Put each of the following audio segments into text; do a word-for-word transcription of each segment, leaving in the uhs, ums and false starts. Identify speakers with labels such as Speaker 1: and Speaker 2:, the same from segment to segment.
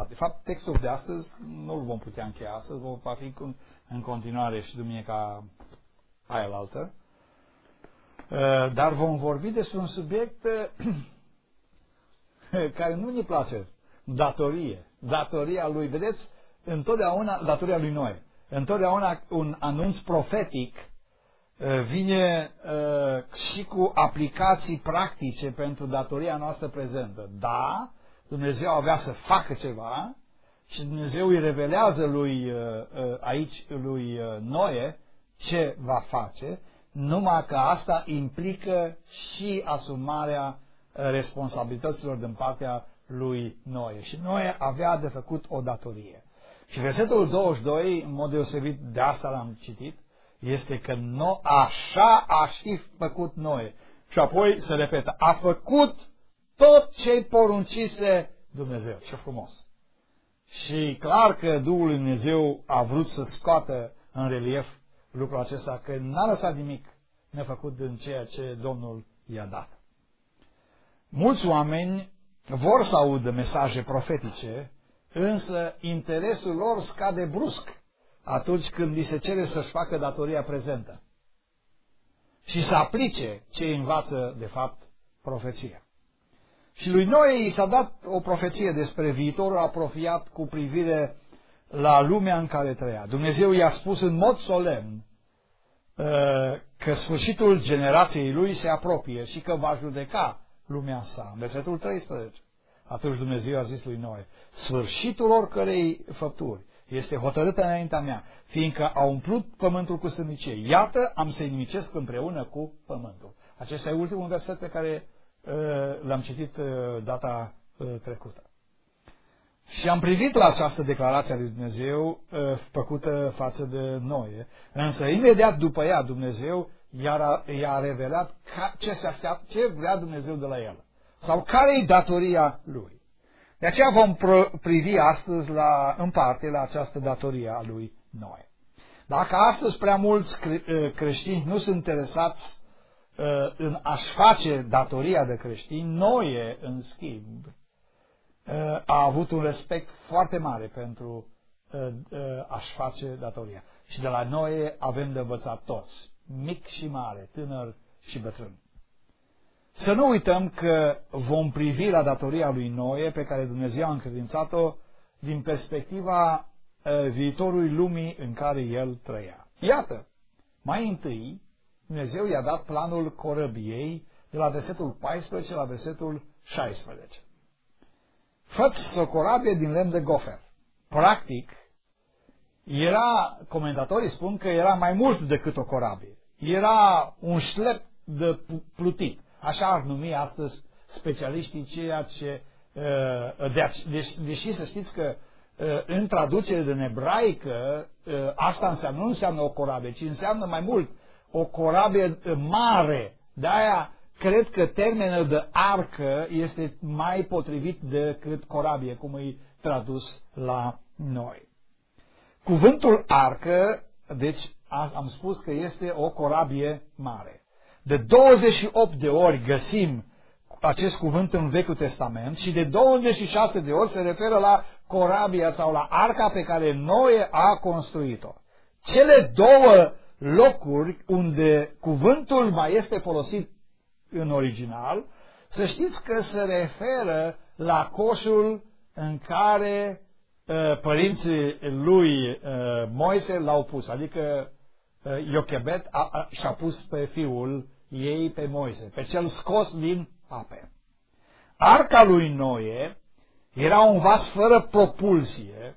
Speaker 1: De fapt, textul de astăzi nu-l vom putea încheia astăzi, va fi în continuare și duminica aia altă. Dar vom vorbi despre un subiect care nu ne place. Datorie. Datoria lui, vedeți, întotdeauna, datoria lui Noe. Întotdeauna un anunț profetic vine uh, și cu aplicații practice pentru datoria noastră prezentă. Da, Dumnezeu avea să facă ceva și Dumnezeu îi revelează lui, uh, aici lui Noe ce va face, numai că asta implică și asumarea responsabilităților din partea lui Noe. Și Noe avea de făcut o datorie. Și versetul douăzeci și doi, în mod deosebit, de asta l-am citit, este că no, așa a și făcut Noe. Și apoi se repetă, a făcut tot ce-i poruncise Dumnezeu. Ce frumos! Și clar că Duhul lui Dumnezeu a vrut să scoată în relief lucrul acesta, că n-a lăsat nimic nefăcut din ceea ce Domnul i-a dat. Mulți oameni vor să audă mesaje profetice, însă interesul lor scade brusc atunci când li se cere să-și facă datoria prezentă și să aplice ce învață, de fapt, profeția. Și lui Noe i s-a dat o profeție despre viitorul apropiat cu privire la lumea în care trăia. Dumnezeu i-a spus în mod solemn că sfârșitul generației lui se apropie și că va judeca lumea sa. În versetul treisprezece. Atunci Dumnezeu a zis lui Noe, sfârșitul oricărei făpturi este hotărâtă înaintea mea, fiindcă a umplut pământul cu sărnicie. Iată, am să-i nimicesc împreună cu pământul. Acesta e ultimul verset pe care uh, l-am citit uh, data uh, trecută. Și am privit la această declarație a lui Dumnezeu uh, făcută față de Noe, însă imediat după ea Dumnezeu i-a, i-a revelat ca, ce se așteaptă, ce vrea Dumnezeu de la el. Sau care e datoria lui. De aceea vom privi astăzi la, în parte la această datorie a lui Noe. Dacă astăzi prea mulți creștini nu sunt interesați în a-și face datoria de creștini, Noe, în schimb, a avut un respect foarte mare pentru a-și face datoria. Și de la Noe avem de învățat toți, mic și mare, tânăr și bătrân. Să nu uităm că vom privi la datoria lui Noe, pe care Dumnezeu a încredințat-o, din perspectiva uh, viitorului lumii în care el trăia. Iată, mai întâi, Dumnezeu i-a dat planul corăbiei de la versetul paisprezece la versetul șaisprezece. Fă-ți o corabie din lemn de gofer. Practic, era, comentatorii spun că era mai mult decât o corabie. Era un șlep de plutit. Așa ar numi astăzi specialiștii ceea ce, deși să știți că în traducere din ebraică, asta înseamnă, nu înseamnă o corabie, ci înseamnă mai mult o corabie mare. De-aia cred că termenul de arcă este mai potrivit decât corabie, cum e tradus la noi. Cuvântul arcă, deci am spus că este o corabie mare. De douăzeci și opt de ori găsim acest cuvânt în Vechiul Testament și de douăzeci și șase de ori se referă la corabia sau la arca pe care Noe a construit-o. Cele două locuri unde cuvântul mai este folosit în original, să știți că se referă la coșul în care uh, părinții lui uh, Moise l-au pus, adică uh, Iochebed a, a, și-a pus pe fiul ei, pe Moise, pe cel scos din ape. Arca lui Noe era un vas fără propulsie.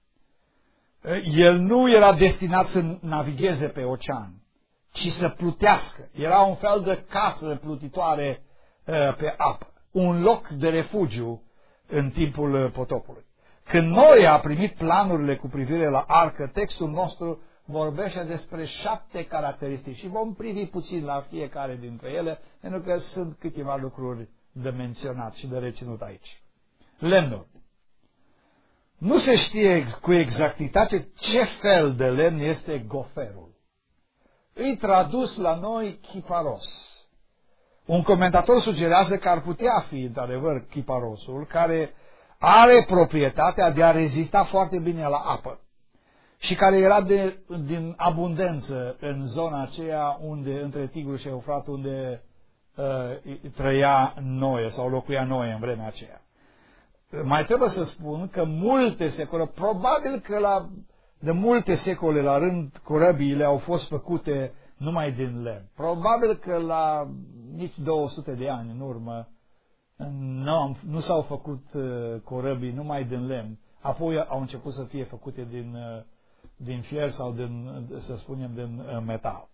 Speaker 1: El nu era destinat să navigheze pe ocean, ci să plutească. Era un fel de casă plutitoare pe apă, un loc de refugiu în timpul potopului. Când Noe a primit planurile cu privire la arcă, textul nostru vorbește despre șapte caracteristici și vom privi puțin la fiecare dintre ele, pentru că sunt câteva lucruri de menționat și de reținut aici. Lemnul. Nu se știe cu exactitate ce fel de lemn este goferul. Îi tradus la noi chiparos. Un comentator sugerează că ar putea fi, într-adevăr, chiparosul, care are proprietatea de a rezista foarte bine la apă și care era de, din abundență în zona aceea unde, între Tigru și Eufrat, unde uh, trăia Noe sau locuia Noe în vremea aceea. Mai trebuie să spun că multe secole, probabil că la, de multe secole la rând, corăbiile au fost făcute numai din lemn. Probabil că la nici două sute de ani în urmă nu, nu s-au făcut uh, corăbii numai din lemn, apoi au început să fie făcute din, uh, din fier sau din, să spunem, din uh, metal.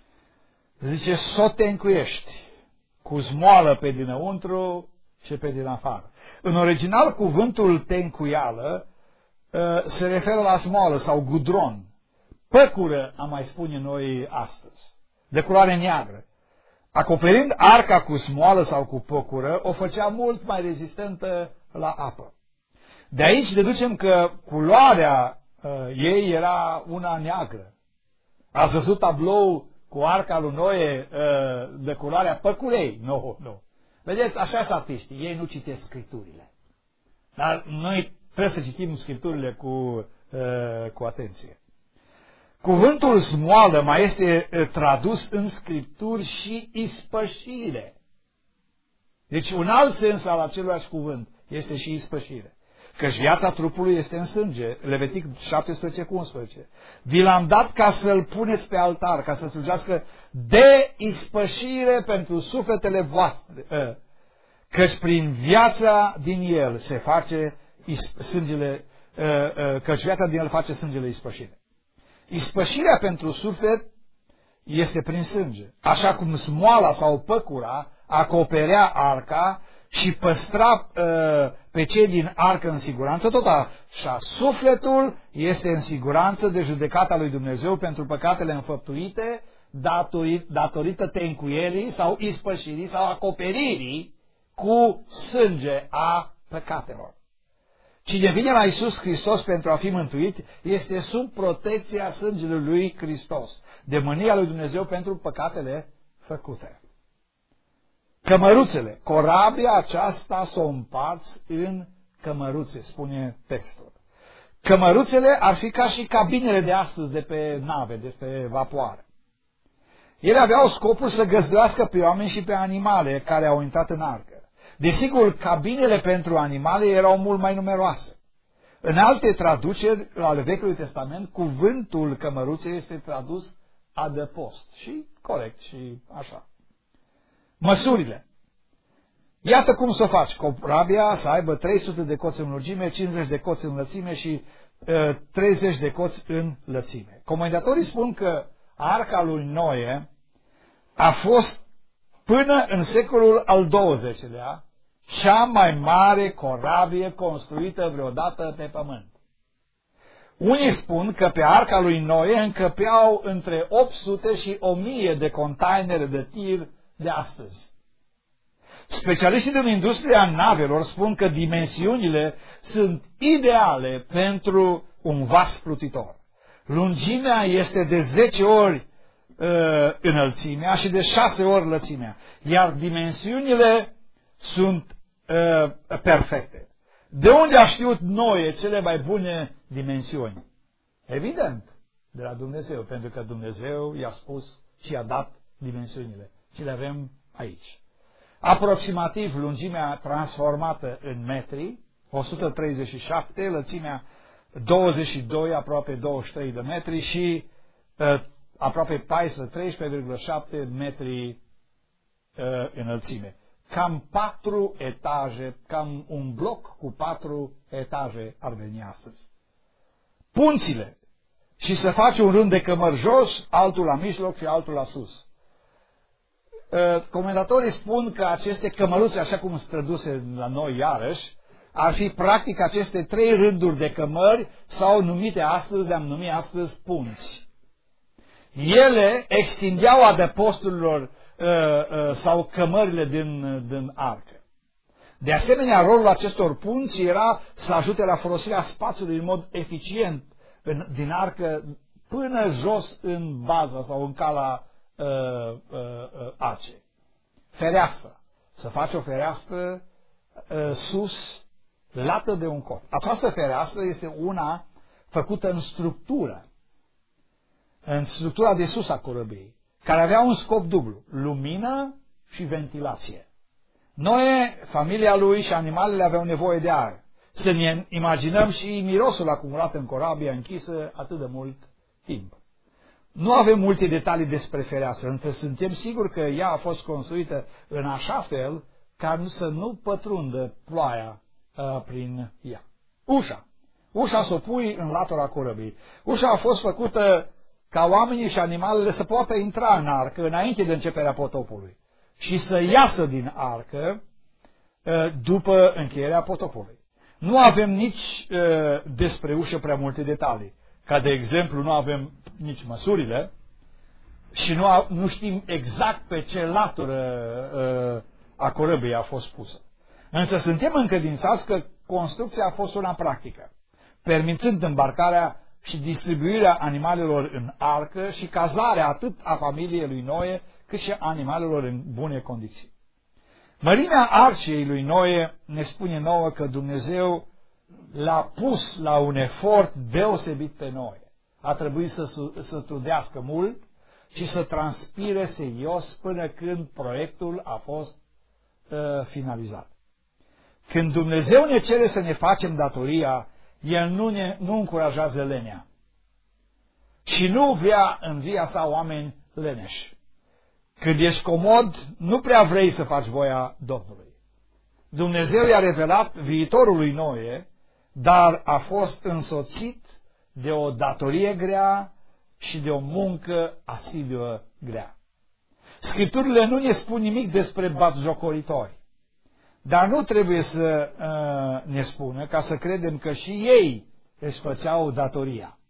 Speaker 1: Zice, s-o te încuiești cu smoală pe dinăuntru și pe din afară. În original, cuvântul tencuială uh, se referă la smoală sau gudron. Păcură, am mai spune noi astăzi, de culoare neagră. Acoperind arca cu smoală sau cu păcură, o făcea mult mai rezistentă la apă. De aici deducem că culoarea uh, ei era una neagră. Ați văzut tablou cu arca lui Noe uh, de culoarea păcurei? Nu, nu. Vedeți, așa sunt artiștii, ei nu citesc scripturile. Dar noi trebuie să citim scripturile cu, uh, cu atenție. Cuvântul smoală mai este tradus în scripturi și ispășire. Deci un alt sens al aceluiași cuvânt este și ispășire. Căci viața trupului este în sânge. Levitic șaptesprezece cu unsprezece. Vi l-am dat ca să-l puneți pe altar, ca să slujească de ispășire pentru sufletele voastre. Căci prin viața din el se face sângele, căci viața din el face sângele ispășire. Ispășirea pentru suflet este prin sânge. Așa cum smoala sau păcura acoperea arca și păstra uh, pe cei din arcă în siguranță, tot așa sufletul este în siguranță de judecata lui Dumnezeu pentru păcatele înfăptuite datorită, datorită tencuierii sau ispășirii sau acoperirii cu sânge a păcatelor. Cine vine la Iisus Hristos pentru a fi mântuit este sub protecția sângelui lui Hristos, de mânia lui Dumnezeu pentru păcatele făcute. Cămăruțele. Corabia aceasta s-o împarți în cămăruțe, spune textul. Cămăruțele ar fi ca și cabinele de astăzi de pe nave, de pe vapoare. Ele aveau scopul să găzduiască pe oameni și pe animale care au intrat în arcă. Desigur, cabinele pentru animale erau mult mai numeroase. În alte traduceri ale Vechiului Testament, cuvântul cămăruțe este tradus adăpost. Și corect, și așa. Măsurile. Iată cum să faci. Corabia să aibă trei sute de coți în lungime, cincizeci de coți în lățime și uh, treizeci de coți în lățime. Comentatorii spun că arca lui Noe a fost până în secolul al douăzecilea cea mai mare corabie construită vreodată pe pământ. Unii spun că pe arca lui Noe încăpeau între opt sute și o mie de containere de tir de astăzi. Specialiștii din industria navelor spun că dimensiunile sunt ideale pentru un vas plutitor. Lungimea este de zece ori uh, înălțimea și de șase ori lățimea, iar dimensiunile sunt uh, perfecte. De unde a știut Noe cele mai bune dimensiuni? Evident, de la Dumnezeu, pentru că Dumnezeu i-a spus și i-a dat dimensiunile. Și le avem aici. Aproximativ lungimea transformată în metri, o sută treizeci și șapte, lățimea douăzeci și doi, aproape douăzeci și trei de metri și uh, aproape paisprezece, treisprezece virgulă șapte metri uh, înălțime. Cam patru etaje, cam un bloc cu patru etaje ar veni astăzi. Punțile. Și să faci un rând de cămări jos, altul la mijloc și altul la sus. Comentatorii spun că aceste cămăruțe, așa cum sunt traduse la noi iarăși, ar fi practic aceste trei rânduri de cămări sau numite astăzi, le-am numit astăzi punți. Ele extindeau adăposturilor uh, uh, sau cămările din, din arcă. De asemenea, rolul acestor punți era să ajute la folosirea spațiului în mod eficient în, din arcă până jos în baza sau în cala uh, uh, uh, ace. Fereastră. Să faci o fereastră uh, sus lată de un cot. Această fereastră este una făcută în structură, în structura de sus a corăbiei, care avea un scop dublu, lumină și ventilație. Noe, familia lui și animalele aveau nevoie de aer. Să ne imaginăm și mirosul acumulat în corabia închisă atât de mult timp. Nu avem multe detalii despre fereastră, însă suntem siguri că ea a fost construită în așa fel ca să nu pătrundă ploaia uh, prin ea. Ușa. Ușa s-o pui în latura corăbiei. Ușa a fost făcută ca oamenii și animalele să poată intra în arcă înainte de începerea potopului și să iasă din arcă uh, după încheierea potopului. Nu avem nici uh, despre ușă prea multe detalii. Ca de exemplu, nu avem nici măsurile și nu, a, nu știm exact pe ce latură uh, a corăbiei a fost pusă. Însă suntem încredințați că construcția a fost una practică, permițând îmbarcarea și distribuirea animalelor în arcă și cazarea atât a familiei lui Noe, cât și a animalelor în bune condiții. Mărimea arcei lui Noe ne spune nouă că Dumnezeu l-a pus la un efort deosebit pe Noe. A trebuit să, să trudească mult și să transpire serios până când proiectul a fost uh, finalizat. Când Dumnezeu ne cere să ne facem datoria, El nu, ne, nu încurajează lenea și nu vrea în via sa oameni leneși. Când ești comod, nu prea vrei să faci voia Domnului. Dumnezeu i-a revelat viitorul lui Noe, dar a fost însoțit de o datorie grea și de o muncă asiduă grea. Scripturile nu ne spun nimic despre batjocoritori, dar nu trebuie să uh, ne spună ca să credem că și ei își făceau datoria.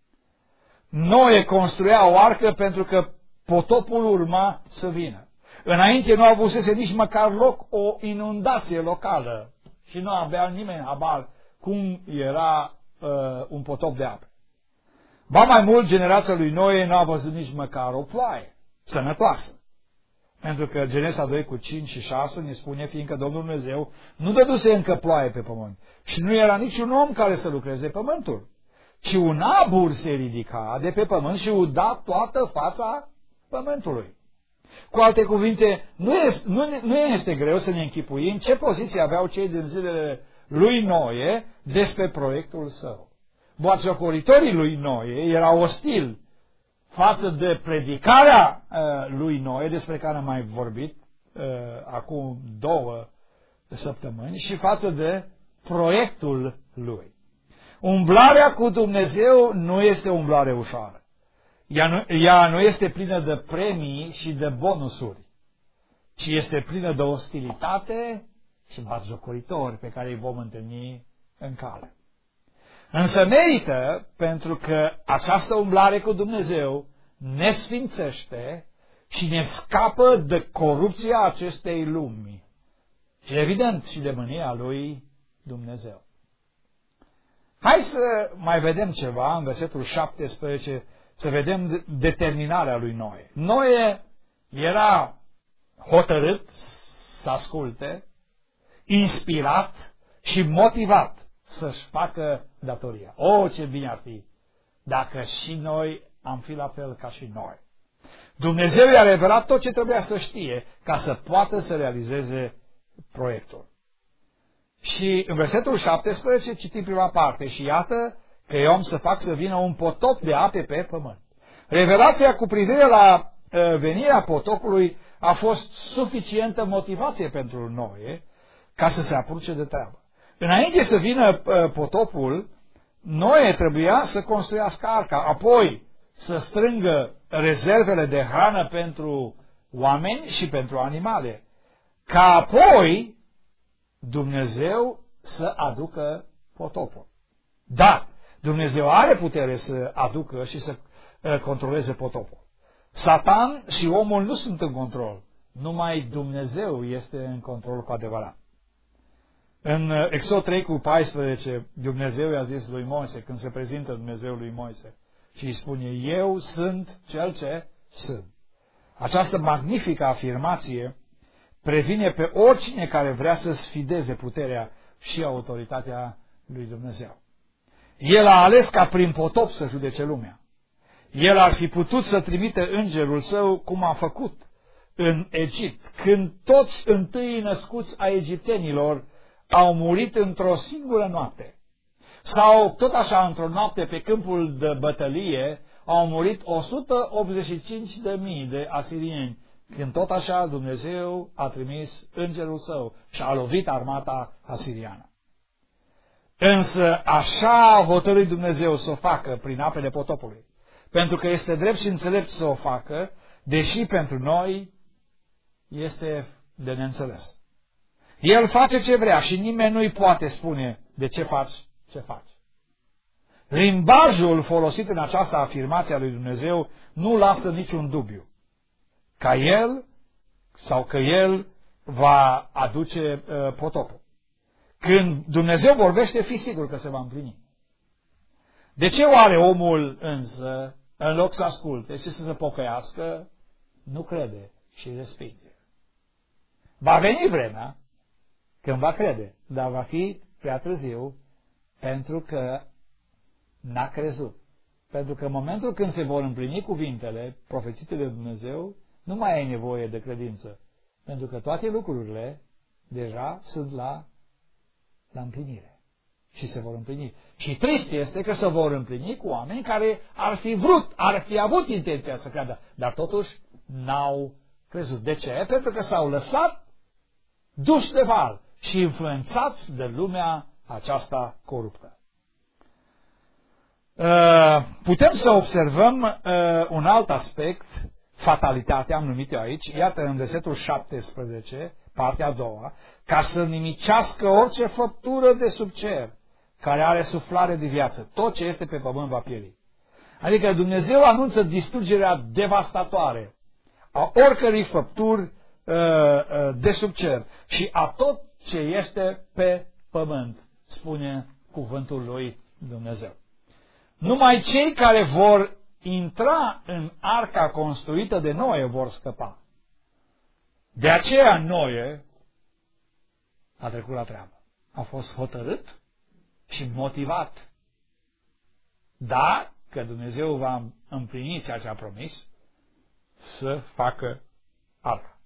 Speaker 1: Noe construia o arcă pentru că potopul urma să vină. Înainte nu avusese nici măcar loc o inundație locală și nu avea nimeni habar cum era uh, un potop de apă. Ba mai mult, generația lui Noe nu a văzut nici măcar o ploaie sănătoasă. Pentru că Genesa doi cu cinci și șase ne spune, fiindcă Domnul Dumnezeu nu dăduse încă ploaie pe pământ și nu era niciun om care să lucreze pământul, ci un abur se ridica de pe pământ și uda toată fața pământului. Cu alte cuvinte, nu este, nu, nu este greu să ne închipuim ce poziție aveau cei din zilele lui Noe despre proiectul său. Batjocoritorii lui Noe erau ostili față de predicarea uh, lui Noe, despre care am mai vorbit uh, acum două săptămâni, și față de proiectul lui. Umblarea cu Dumnezeu nu este o umblare ușoară. Ea nu, ea nu este plină de premii și de bonusuri, ci este plină de ostilitate și batjocoritori pe care îi vom întâlni în cale. Însă merită, pentru că această umblare cu Dumnezeu ne sfințește și ne scapă de corupția acestei lumi și evident și de mânia lui Dumnezeu. Hai să mai vedem ceva în versetul șaptesprezece, să vedem determinarea lui Noe. Noe era hotărât să asculte, inspirat și motivat să-și facă datoria. O, ce bine ar fi dacă și noi am fi la fel ca și noi. Dumnezeu i-a revelat tot ce trebuia să știe ca să poată să realizeze proiectul. Și în versetul șaptesprezece citim prima parte: și iată că eu am să fac să vină un potop de ape pe pământ. Revelația cu privire la uh, venirea potopului a fost suficientă motivație pentru Noe ca să se apuce de treabă. Înainte să vină uh, potopul, Noe trebuia să construiască arca, apoi să strângă rezervele de hrană pentru oameni și pentru animale, ca apoi Dumnezeu să aducă potopul. Da, Dumnezeu are putere să aducă și să uh, controleze potopul. Satan și omul nu sunt în control, numai Dumnezeu este în control cu adevărat. În Exod trei cu paisprezece, Dumnezeu i-a zis lui Moise, când se prezintă Dumnezeu lui Moise, și îi spune: eu sunt cel ce sunt. Această magnifică afirmație previne pe oricine care vrea să sfideze puterea și autoritatea lui Dumnezeu. El a ales ca prin potop să judece lumea. El ar fi putut să trimite îngerul său cum a făcut în Egipt, când toți întâi născuți a egiptenilor au murit într-o singură noapte. Sau tot așa, într-o noapte pe câmpul de bătălie, au murit o sută optzeci și cinci de mii de asirieni, când tot așa Dumnezeu a trimis îngerul său și a lovit armata asiriană. Însă așa a hotărât Dumnezeu să o facă prin apele potopului, pentru că este drept și înțelept să o facă, deși pentru noi este de neînțeles. El face ce vrea și nimeni nu-i poate spune de ce faci ce faci. Limbajul folosit în această afirmație a lui Dumnezeu nu lasă niciun dubiu ca El sau că El va aduce uh, potopul. Când Dumnezeu vorbește, fi sigur că se va împlini. De ce oare omul însă, în loc să asculte și să se pocăiască, nu crede și respinge? Va veni vremea când va crede, dar va fi prea târziu pentru că n-a crezut. Pentru că în momentul când se vor împlini cuvintele profețite de Dumnezeu, nu mai ai nevoie de credință. Pentru că toate lucrurile deja sunt la, la împlinire. Și se vor împlini. Și trist este că se vor împlini cu oameni care ar fi vrut, ar fi avut intenția să creadă, dar totuși n-au crezut. De ce? Pentru că s-au lăsat duși de val și influențați de lumea aceasta coruptă. Putem să observăm un alt aspect, fatalitatea, am numit eu aici, iată în versetul șaptesprezece, partea a doua, ca să nimicească orice făptură de sub cer, care are suflare de viață, tot ce este pe pământ va pieri. Adică Dumnezeu anunță distrugerea devastatoare a oricărei făpturi de sub cer și a tot ce este pe pământ, spune cuvântul lui Dumnezeu. Numai cei care vor intra în arca construită de Noe vor scăpa. De aceea Noe a trecut la treabă. A fost hotărât și motivat. Da, că Dumnezeu va împlini ceea ce a promis, să facă arca.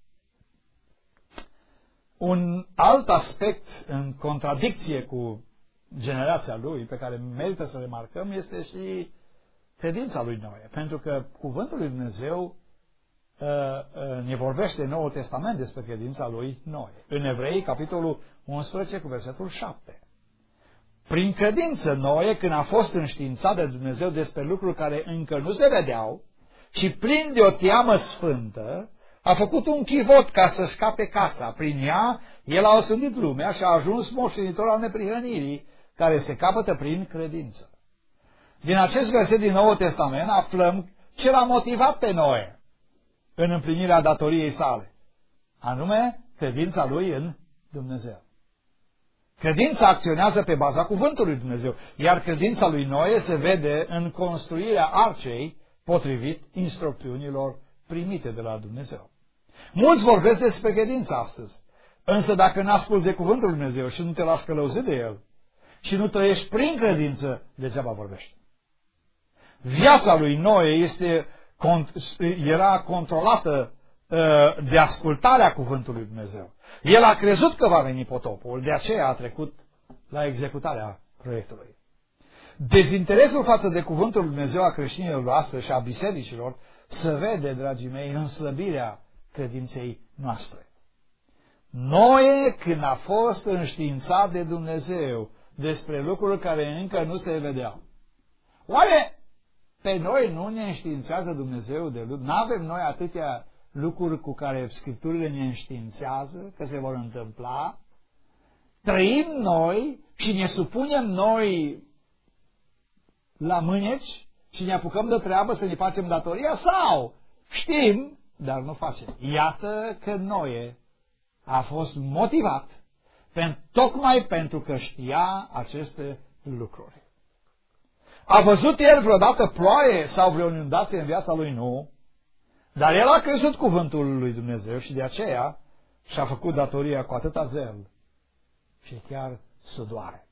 Speaker 1: Un alt aspect în contradicție cu generația lui, pe care merită să remarcăm, este și credința lui Noe. Pentru că cuvântul lui Dumnezeu uh, uh, ne vorbește în Noul Testament despre credința lui Noe. În Evrei, capitolul unsprezece, cu versetul șapte. Prin credință Noe, când a fost înștiințat de Dumnezeu despre lucruri care încă nu se vedeau, și plin de o teamă sfântă, a făcut un chivot ca să scape casa. Prin ea, el a osândit lumea și a ajuns moștenitor al neprihănirii, care se capătă prin credință. Din acest verset din Noul Testament aflăm ce l-a motivat pe Noe în împlinirea datoriei sale, anume credința lui în Dumnezeu. Credința acționează pe baza cuvântului Dumnezeu, iar credința lui Noe se vede în construirea arcei potrivit instrucțiunilor primite de la Dumnezeu. Mulți vorbesc despre credință astăzi, însă dacă n-asculți de cuvântul lui Dumnezeu și nu te lași călăuzit de el și nu trăiești prin credință, degeaba vorbești. Viața lui Noe este, era controlată de ascultarea cuvântului lui Dumnezeu. El a crezut că va veni potopul, de aceea a trecut la executarea proiectului. Dezinteresul față de cuvântul lui Dumnezeu a creștinilor noastre și a bisericilor se vede, dragii mei, în slăbirea credinței noastre. Noe, când a fost înștiințat de Dumnezeu despre lucruri care încă nu se vedeau, oare pe noi nu ne înștiințează Dumnezeu de lucruri? N-avem noi atâtea lucruri cu care Scripturile ne înștiințează că se vor întâmpla? Trăim noi și ne supunem noi la mâneci și ne apucăm de treabă să ne facem datoria? Sau știm, dar nu facem? Iată că Noe a fost motivat tocmai pentru că știa aceste lucruri. A văzut el vreodată ploaie sau vreo inundație în viața lui? Nu. Dar el a crezut cuvântul lui Dumnezeu și de aceea și-a făcut datoria cu atâta zel. Și chiar sudoare.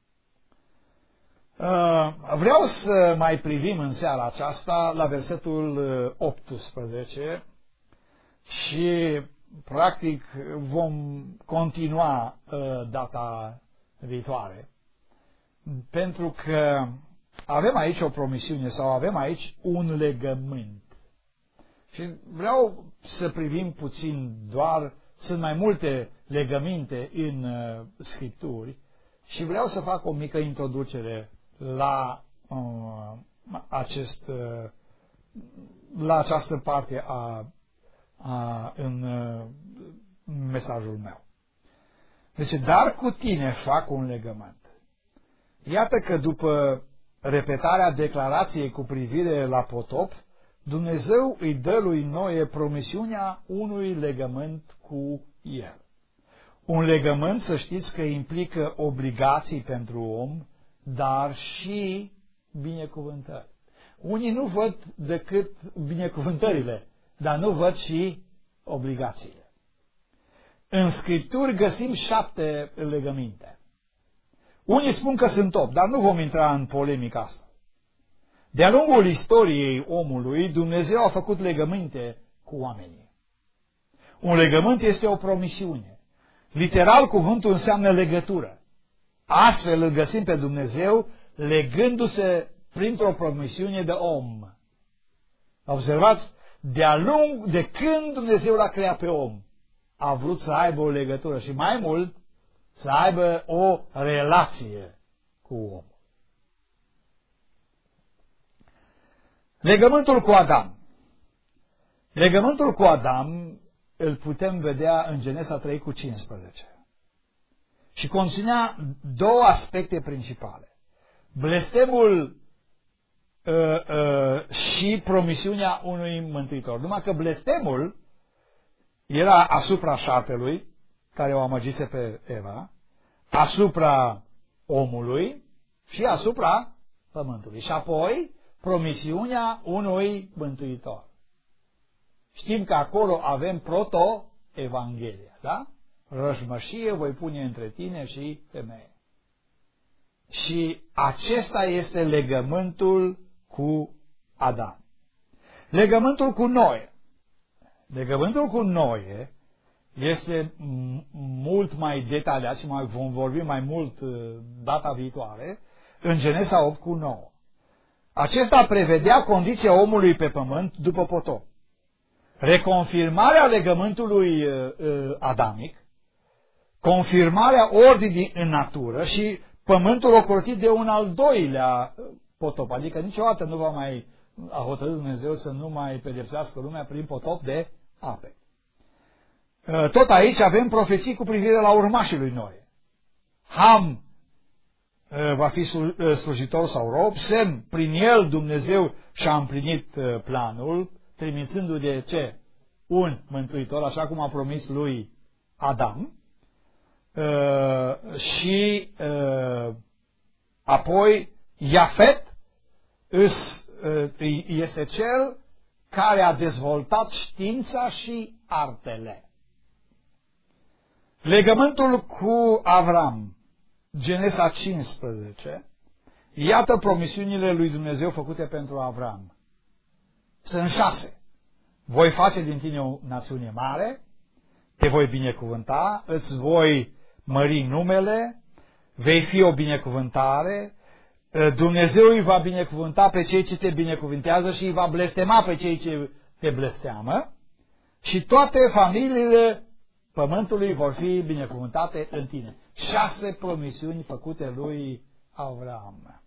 Speaker 1: Vreau să mai privim în seara aceasta la versetul optsprezece și practic vom continua data viitoare, pentru că avem aici o promisiune sau avem aici un legământ. Și vreau să privim puțin doar, sunt mai multe legăminte în uh, Scripturi și vreau să fac o mică introducere la, uh, acest, uh, la această parte a, a, în uh, mesajul meu. Deci, dar cu tine fac un legământ. Iată că după repetarea declarației cu privire la potop, Dumnezeu îi dă lui Noe promisiunea unui legământ cu el. Un legământ, să știți că implică obligații pentru om, dar și binecuvântări. Unii nu văd decât binecuvântările, dar nu văd și obligațiile. În Scripturi găsim șapte legăminte. Unii spun că sunt opt, dar nu vom intra în polemica asta. De-a lungul istoriei omului, Dumnezeu a făcut legăminte cu oamenii. Un legământ este o promisiune. Literal, cuvântul înseamnă legătură. Astfel îl găsim pe Dumnezeu legându-se printr-o promisiune de om. Observați, de-a lung, de când Dumnezeu l-a creat pe om, a vrut să aibă o legătură și mai mult, să aibă o relație cu omul. Legământul cu Adam. Legământul cu Adam îl putem vedea în Genesa trei cu cincisprezece. Și conținea două aspecte principale. Blestemul uh, uh, și promisiunea unui mântuitor. Numai că blestemul era asupra șarpelui, care o amăgise pe Eva, asupra omului și asupra pământului. Și apoi promisiunea unui mântuitor. Știm că acolo avem proto-evanghelia, da? Rășmășie voi pune între tine și femeie. Și acesta este legământul cu Adam. Legământul cu Noe. Legământul cu Noe este mult mai detaliat și mai, vom vorbi mai mult data viitoare în Genesa opt cu nouă. Acesta prevedea condiția omului pe pământ după potop. Reconfirmarea legământului uh, adamic, confirmarea ordinii în natură și pământul ocrotit de un al doilea potop. Adică niciodată nu va mai a hotărât Dumnezeu să nu mai pedepsească lumea prin potop de ape. Uh, tot aici avem profeții cu privire la urmașii lui Noe. Ham va fi slujitor sau rob, Sem, prin el Dumnezeu și-a împlinit planul, trimițându-i de ce? Un mântuitor, așa cum a promis lui Adam, uh, și uh, apoi Iafet este cel care a dezvoltat știința și artele. Legământul cu Avram, Genesa cincisprezece, iată promisiunile lui Dumnezeu făcute pentru Avram. Sunt șase. Voi face din tine o națiune mare, te voi binecuvânta, îți voi mări numele, vei fi o binecuvântare, Dumnezeu îi va binecuvânta pe cei ce te binecuvântează și îi va blestema pe cei ce te blesteamă și toate familiile pământului vor fi binecuvântate în tine. Șase promisiuni făcute lui Avram.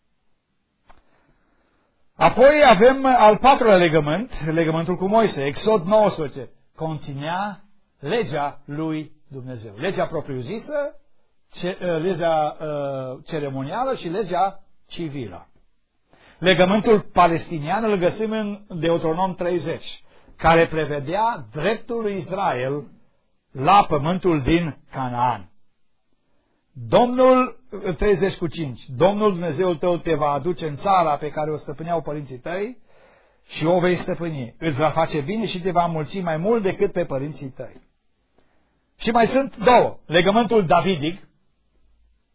Speaker 1: Apoi avem al patrulea legământ, legământul cu Moise. Exod nouăsprezece conținea legea lui Dumnezeu. Legea propriu-zisă, ce, legea uh, ceremonială și legea civilă. Legământul palestinian îl găsim în Deuteronom treizeci, care prevedea dreptul lui Israel la pământul din Canaan. Domnul, treizeci cu cinci, Domnul Dumnezeul tău te va aduce în țara pe care o stăpâneau părinții tăi și o vei stăpâni. Îți va face bine și te va mulți mai mult decât pe părinții tăi. Și mai sunt două. Legământul davidic,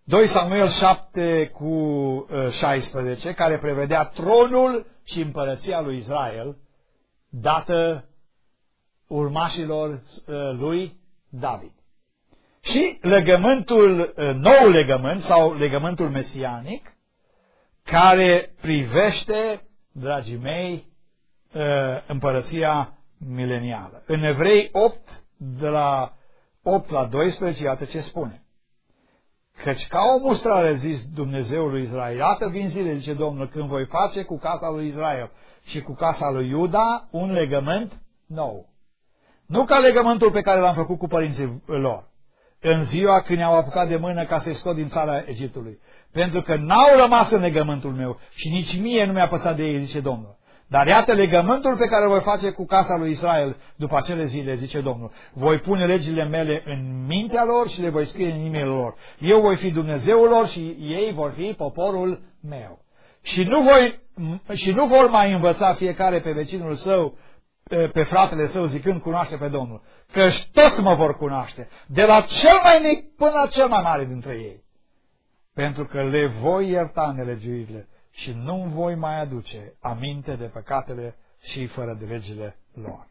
Speaker 1: doi Samuel șapte cu șaisprezece, care prevedea tronul și împărăția lui Israel, dată urmașilor lui David. Și legământul, nou legământ sau legământul mesianic, care privește, dragii mei, împărăția milenială. În Evrei opt, de la opt la doisprezece, iată ce spune. Căci ca o mustrare, zis Dumnezeul lui Israel, iată vin zile, zice Domnul, când voi face cu casa lui Israel și cu casa lui Iuda un legământ nou. Nu ca legământul pe care l-am făcut cu părinții lor, în ziua când i-au apucat de mână ca să-i scot din țara Egiptului. Pentru că n-au rămas în legământul meu și nici mie nu mi-a păsat de ei, zice Domnul. Dar iată legământul pe care îl voi face cu casa lui Israel după acele zile, zice Domnul. Voi pune legile mele în mintea lor și le voi scrie în inimile lor. Eu voi fi Dumnezeul lor și ei vor fi poporul meu. Și nu, voi, și nu vor mai învăța fiecare pe vecinul său, pe fratele său, zicând cunoaște pe Domnul. Căci toți mă vor cunoaște, de la cel mai mic până la cel mai mare dintre ei. Pentru că le voi ierta nelegiuirile și nu voi mai aduce aminte de păcatele și fără de legile lor.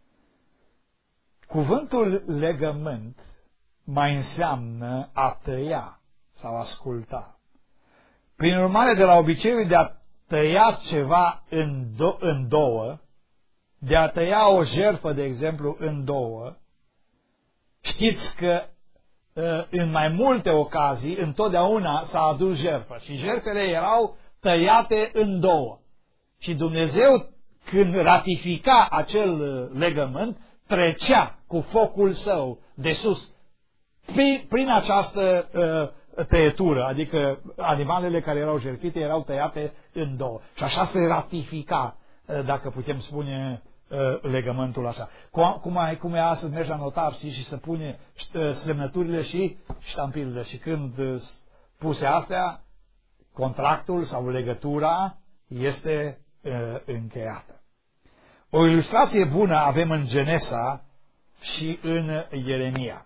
Speaker 1: Cuvântul legământ mai înseamnă a tăia sau asculta. Prin urmare, de la obiceiul de a tăia ceva în, do- în două, de a tăia o jertfă, de exemplu, în două, știți că în mai multe ocazii, întotdeauna s-a adus jertfă și jertfele erau tăiate în două. Și Dumnezeu, când ratifica acel legământ, trecea cu focul său de sus prin, prin această uh, tăietură, adică animalele care erau jertfite erau tăiate în două. Și așa se ratifica, uh, dacă putem spune, legământul așa. Cum, ai, cum e astăzi, mergi la notar, știi, și să pune semnăturile și ștampirile. Și când puse astea, contractul sau legătura este uh, încheiată. O ilustrație bună avem în Genesa și în Ieremia.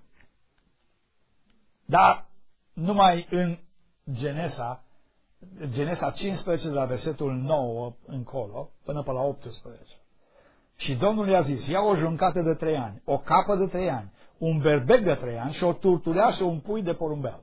Speaker 1: Dar numai în Genesa, Genesa cincisprezece, de la versetul nouă încolo, până pe la optsprezece. Și Domnul i-a zis, ia o juncată de trei ani, o capă de trei ani, un berbec de trei ani și o turtulea și un pui de porumbel.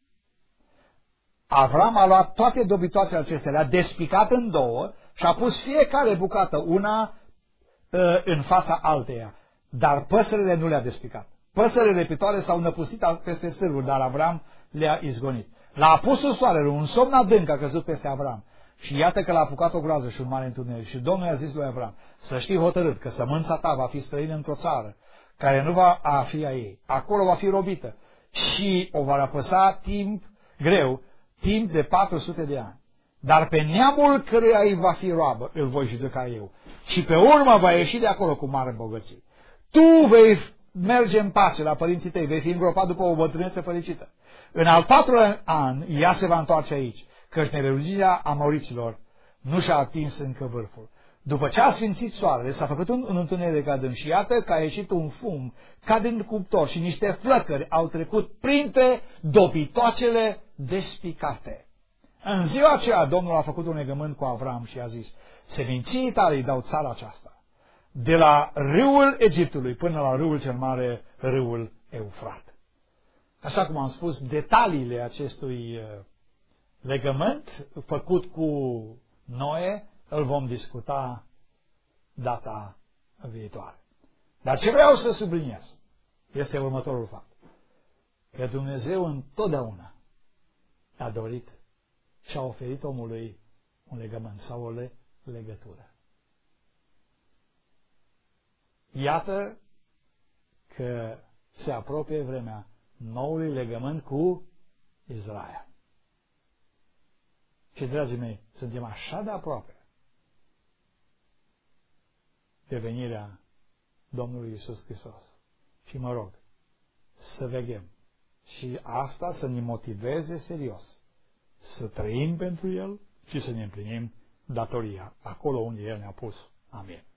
Speaker 1: Avram a luat toate dobitoacele acestea, le-a despicat în două și a pus fiecare bucată una uh, în fața alteia. Dar păsările nu le-a despicat. Păsările pitoare s-au năpustit peste stârvuri, dar Avram le-a izgonit. L-a apusul soarele, un somn adânc a căzut peste Avram. Și iată că l-a apucat o groază și un mare întuneric. Și Domnul i-a zis lui Avram, să știi hotărât că sămânța ta va fi străină într-o țară care nu va a fi a ei. Acolo va fi robită și o va răpăsa timp greu, timp de patru sute de ani. Dar pe neamul căruia îi va fi roabă, îl voi judeca eu. Și pe urmă va ieși de acolo cu mare bogăție. Tu vei merge în pace la părinții tăi, vei fi îngropat după o bătrânețe fericită. În al patrulea an, ea se va întoarce aici, căci nerugirea amoricilor nu și-a atins încă vârful. După ce a sfințit soarele, s-a făcut un, un întuneric adânc și iată că a ieșit un fum ca din cuptor și niște flăcări au trecut printre dobitoacele despicate. În ziua aceea, Domnul a făcut un legământ cu Avram și a zis, seminției tale îi dau țara aceasta, de la râul Egiptului până la râul cel mare, râul Eufrat. Așa cum am spus, detaliile acestui legământ făcut cu Noe îl vom discuta data viitoare. Dar ce vreau să subliniez este următorul fapt. Că Dumnezeu întotdeauna a dorit și a oferit omului un legământ sau o legătură. Iată că se apropie vremea noului legământ cu Israel. Și, dragii mei, suntem așa de aproape de venirea Domnului Iisus Hristos. Și mă rog să veghem și asta să ne motiveze serios să trăim pentru El și să ne împlinim datoria acolo unde El ne-a pus. Amin.